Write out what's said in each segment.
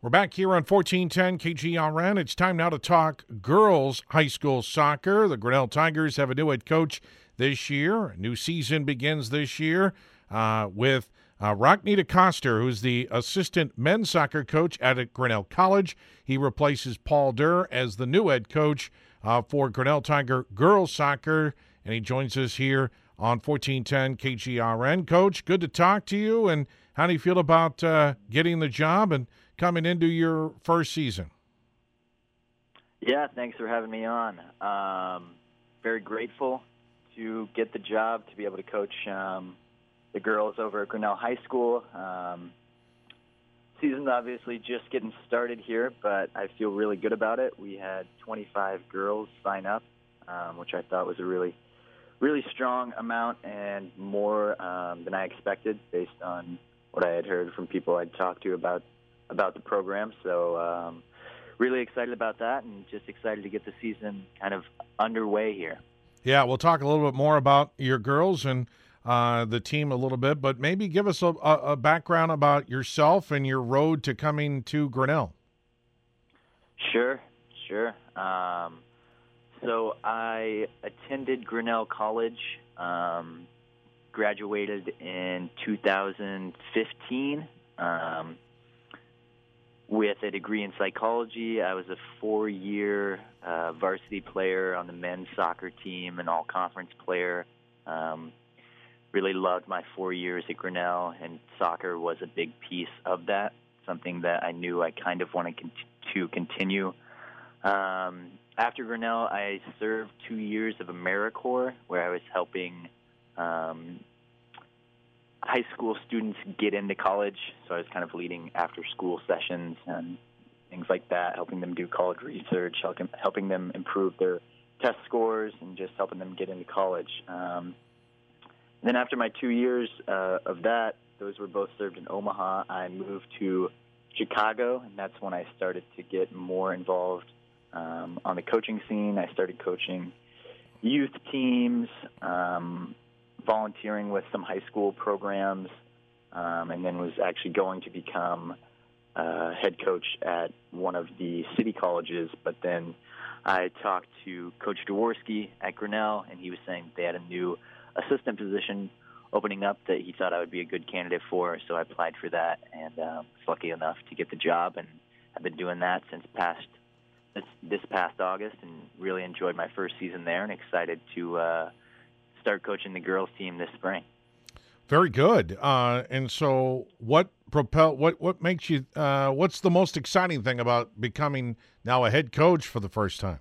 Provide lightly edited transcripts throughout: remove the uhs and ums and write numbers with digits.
We're back here on 1410 KGRN. It's time now to talk girls high school soccer. The Grinnell Tigers have a new head coach this year. A new season begins this year with Rockne DeCoster, who's the assistant men's soccer coach at Grinnell College. He replaces Paul Durr as the new head coach for Grinnell Tiger girls soccer, and he joins us here on 1410 KGRN. Coach, good to talk to you, and how do you feel about getting the job and coming into your first season? Yeah, thanks for having me on. Very grateful to get the job, to be able to coach the girls over at Grinnell High School. Season's obviously just getting started here, but I feel really good about it. We had 25 girls sign up, which I thought was a really strong amount and more than I expected based on what I had heard from people I'd talked to about the program. So really excited about that and just excited to get the season kind of underway here. Yeah, we'll talk a little bit more about your girls and the team a little bit, but maybe give us a background about yourself and your road to coming to Grinnell. Sure. So I attended Grinnell College, graduated in 2015 with a degree in psychology. I was a 4-year varsity player on the men's soccer team, an all-conference player. Really loved my 4 years at Grinnell, and soccer was a big piece of that, something that I knew I kind of wanted to continue. After Grinnell, I served 2 years of AmeriCorps, where I was helping high school students get into college. So I was kind of leading after-school sessions and things like that, helping them do college research, helping them improve their test scores, and just helping them get into college. Then after my 2 years of that, those were both served in Omaha, I moved to Chicago, and that's when I started to get more involved on the coaching scene. I started coaching youth teams, volunteering with some high school programs, and then was actually going to become head coach at one of the city colleges. But then I talked to Coach Jaworski at Grinnell, and he was saying they had a new assistant position opening up that he thought I would be a good candidate for, so I applied for that and was lucky enough to get the job, and I've been doing that since this past August, and really enjoyed my first season there and excited to start coaching the girls team this spring. Very good. And so what makes you what's the most exciting thing about becoming now a head coach for the first time?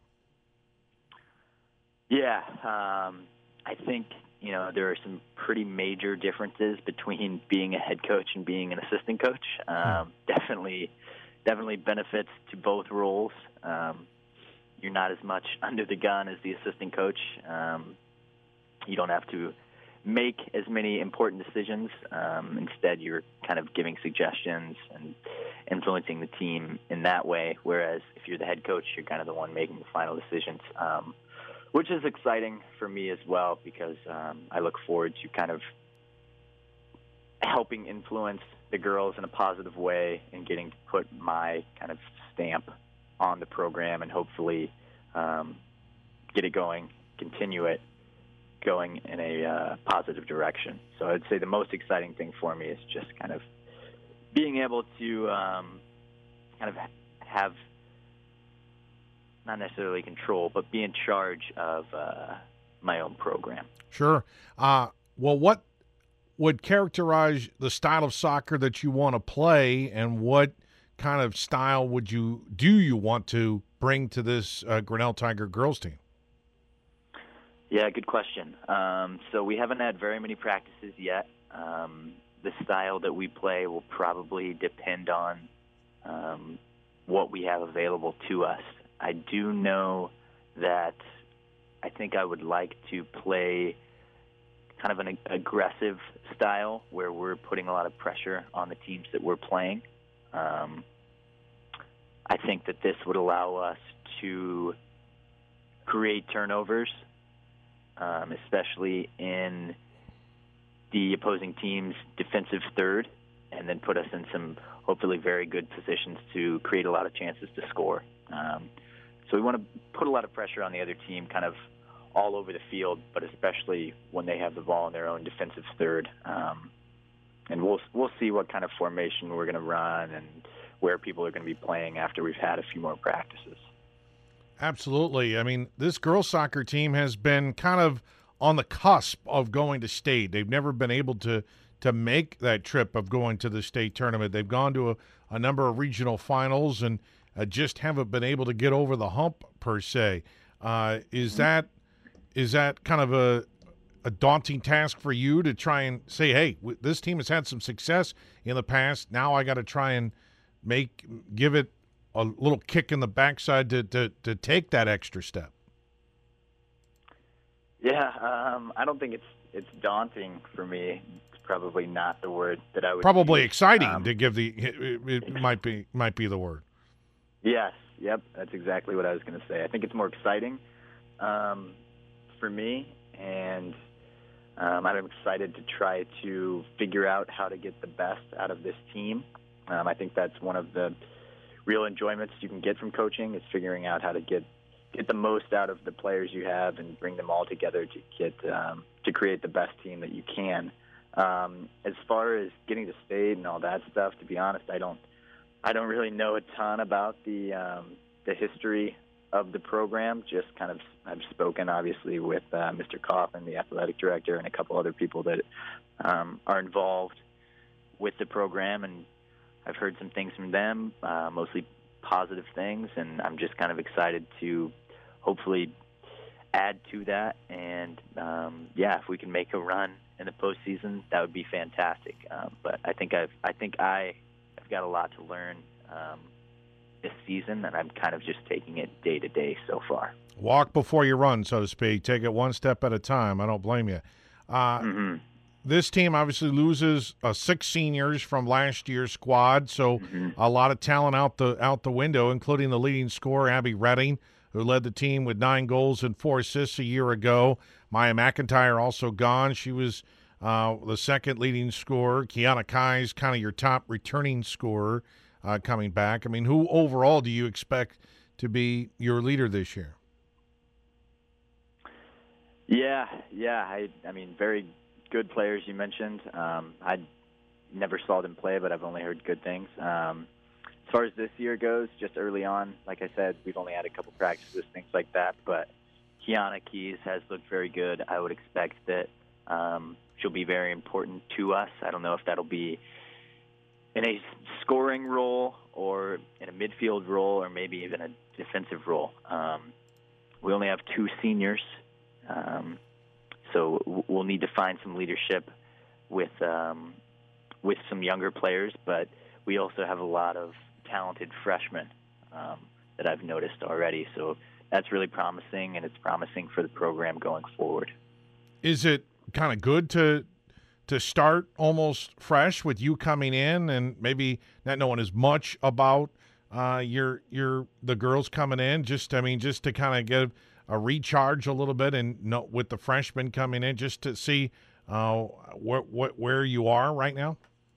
Yeah, I think there are some pretty major differences between being a head coach and being an assistant coach. Definitely benefits to both roles. You're not as much under the gun as the assistant coach. You don't have to make as many important decisions. Instead, you're kind of giving suggestions and influencing the team in that way, whereas if you're the head coach, you're kind of the one making the final decisions, which is exciting for me as well, because I look forward to kind of helping influence the girls in a positive way and getting to put my kind of stamp on the program and hopefully get it going, continue it going in a positive direction. So I'd say the most exciting thing for me is just kind of being able to kind of have not necessarily control, but be in charge of my own program. Sure. Well, what would characterize the style of soccer that you want to play, and what kind of style do you want to bring to this Grinnell Tiger girls team? Yeah, good question. So we haven't had very many practices yet. The style that we play will probably depend on what we have available to us. I do know that I think I would like to play kind of an aggressive style where we're putting a lot of pressure on the teams that we're playing. I think that this would allow us to create turnovers, especially in the opposing team's defensive third, and then put us in some hopefully very good positions to create a lot of chances to score. So we want to put a lot of pressure on the other team kind of all over the field, but especially when they have the ball in their own defensive third. And we'll see what kind of formation we're going to run and where people are going to be playing after we've had a few more practices. Absolutely. I mean, this girls soccer team has been kind of on the cusp of going to state. They've never been able to make that trip of going to the state tournament. They've gone to a number of regional finals and just haven't been able to get over the hump per se. Is that kind of a daunting task for you to try and say, hey, this team has had some success in the past. Now I got to try and give it a little kick in the backside to take that extra step? Yeah, I don't think it's daunting for me. It's probably not the word that I would probably use. Exciting to give it might be the word. Yes, yep, that's exactly what I was going to say. I think it's more exciting for me, and I'm excited to try to figure out how to get the best out of this team. I think that's one of the real enjoyments you can get from coaching, is figuring out how to get the most out of the players you have and bring them all together to get to create the best team that you can. As far as getting to state and all that stuff, to be honest, I don't really know a ton about the history of the program. Just kind of, I've spoken obviously with Mr. Coffin, the athletic director, and a couple other people that are involved with the program, and I've heard some things from them, mostly positive things, and I'm just kind of excited to hopefully add to that. And if we can make a run in the postseason, that would be fantastic. But I think I've got a lot to learn this season, and I'm kind of just taking it day to day so far. Walk before you run, so to speak. Take it one step at a time. I don't blame you. This team obviously loses 6 seniors from last year's squad, so a lot of talent out the window, including the leading scorer, Abby Redding, who led the team with 9 goals and 4 assists a year ago. Maya McIntyre also gone. She was the second leading scorer. Kiana Kai's kind of your top returning scorer coming back. I mean, who overall do you expect to be your leader this year? Yeah. I mean, very good players you mentioned. I never saw them play, but I've only heard good things. As far as this year goes, just early on, like I said, we've only had a couple practices, things like that, but Kiana Keys has looked very good. I would expect that she'll be very important to us. I don't know if that'll be in a scoring role or in a midfield role or maybe even a defensive role. We only have 2 seniors, so we'll need to find some leadership with some younger players, but we also have a lot of talented freshmen that I've noticed already. So that's really promising, and it's promising for the program going forward. Is it kind of good to start almost fresh with you coming in and maybe not knowing as much about the girls coming in? Just to kind of give a recharge a little bit, and with the freshmen coming in, just to see where you are right now?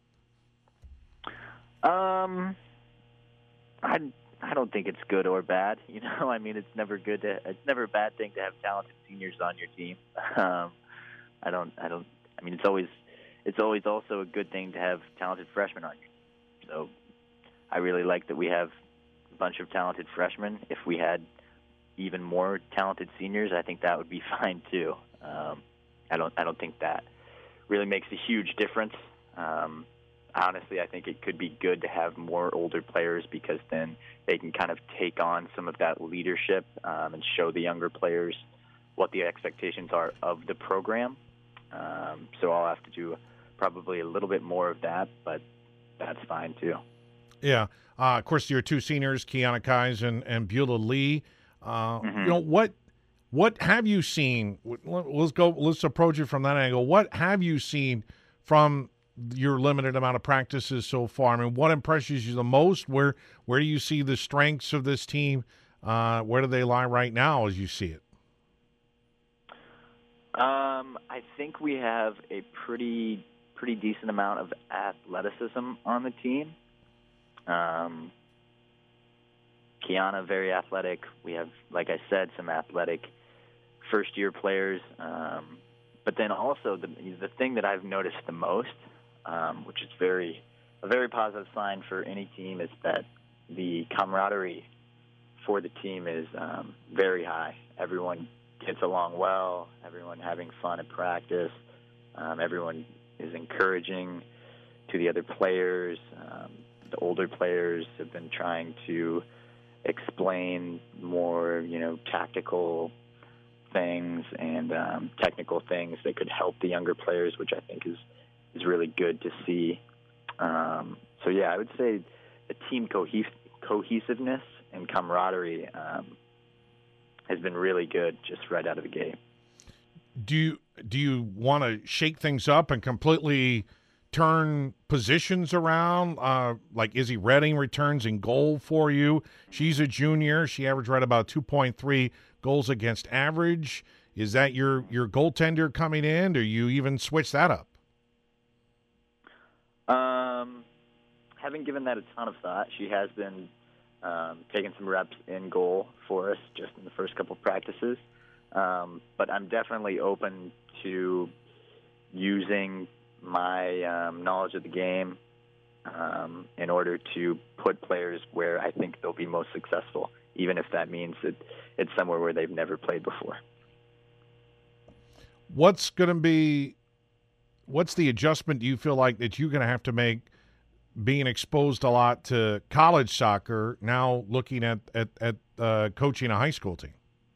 I don't think it's good or bad. I mean, it's never a bad thing to have talented seniors on your team. I mean, it's always also a good thing to have talented freshmen on your team. So I really like that we have a bunch of talented freshmen. If we had even more talented seniors, I think that would be fine too. I don't think that really makes a huge difference. Honestly, I think it could be good to have more older players, because then they can kind of take on some of that leadership and show the younger players what the expectations are of the program. So I'll have to do probably a little bit more of that, but that's fine too. Yeah. Of course, your 2 seniors, Kiana Kais and Beulah Lee. What have you seen? Let's approach it from that angle. What have you seen from your limited amount of practices so far? I mean, what impresses you the most? Where do you see the strengths of this team? Where do they lie right now as you see it? I think we have a pretty decent amount of athleticism on the team. Kiana, very athletic. We have, like I said, some athletic first-year players. But then also the thing that I've noticed the most, which is a very positive sign for any team, is that the camaraderie for the team is very high. Everyone gets along well. Everyone having fun at practice. Everyone is encouraging to the other players. The older players have been trying to explain more, tactical things and technical things that could help the younger players, which I think is really good to see. So yeah, I would say the team cohesiveness and camaraderie has been really good just right out of the gate. Do you want to shake things up and completely turn positions around? Like Izzy Redding returns in goal for you. She's a junior. She averaged right about 2.3 goals against average. Is that your goaltender coming in? Do you even switch that up? Haven't given that a ton of thought. She has been taking some reps in goal for us just in the first couple of practices. But I'm definitely open to using my knowledge of the game in order to put players where I think they'll be most successful, even if that means that it's somewhere where they've never played before. What's the adjustment you feel like that you're going to have to make, being exposed a lot to college soccer, now looking at coaching a high school team?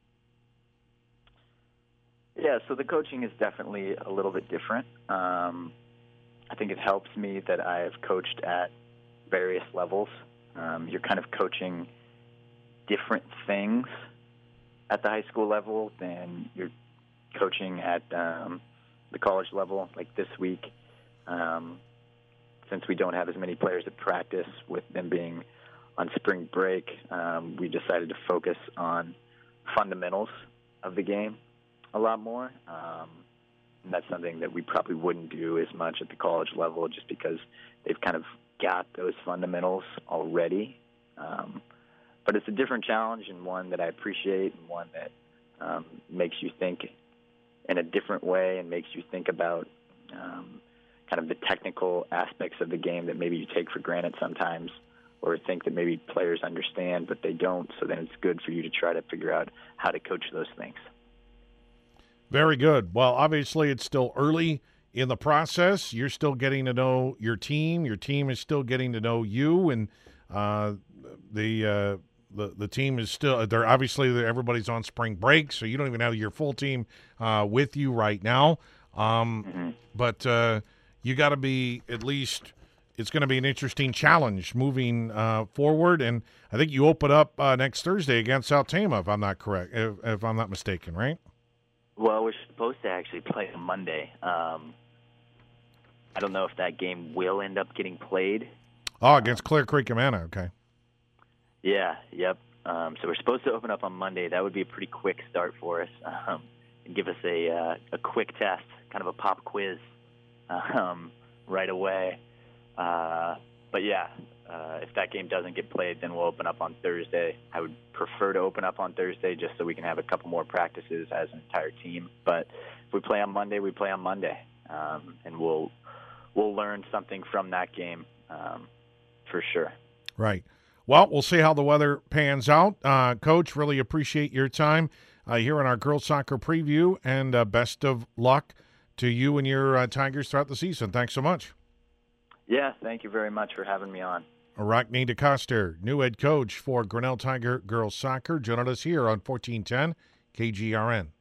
Yeah, so the coaching is definitely a little bit different. I think it helps me that I have coached at various levels. You're kind of coaching different things at the high school level than you're coaching at the college level. Like this week, since we don't have as many players at practice with them being on spring break, we decided to focus on fundamentals of the game a lot more. And that's something that we probably wouldn't do as much at the college level just because they've kind of got those fundamentals already. But it's a different challenge and one that I appreciate and one that makes you think in a different way and makes you think about kind of the technical aspects of the game that maybe you take for granted sometimes or think that maybe players understand, but they don't. So then it's good for you to try to figure out how to coach those things. Very good. Well, obviously it's still early in the process. You're still getting to know your team. Your team is still getting to know you, and the team is still. They're obviously everybody's on spring break, so you don't even have your full team with you right now. But you got to be at least. It's going to be an interesting challenge moving forward, and I think you open up next Thursday against South Tama, if I'm not correct, if I'm not mistaken, right? Well, we're supposed to actually play on Monday. I don't know if that game will end up getting played. Oh, against Clear Creek Amana, okay. Yeah, yep. So we're supposed to open up on Monday. That would be a pretty quick start for us and give us a quick test, kind of a pop quiz right away. But yeah, if that game doesn't get played, then we'll open up on Thursday. I would prefer to open up on Thursday just so we can have a couple more practices as an entire team. But if we play on Monday, we play on Monday, and we'll learn something from that game for sure. Right. Well, we'll see how the weather pans out. Coach, really appreciate your time here on our girls soccer preview, and best of luck to you and your Tigers throughout the season. Thanks so much. Yeah, thank you very much for having me on. Rockne DeCoster, new head coach for Grinnell Tiger girls soccer, joining us here on 1410 KGRN.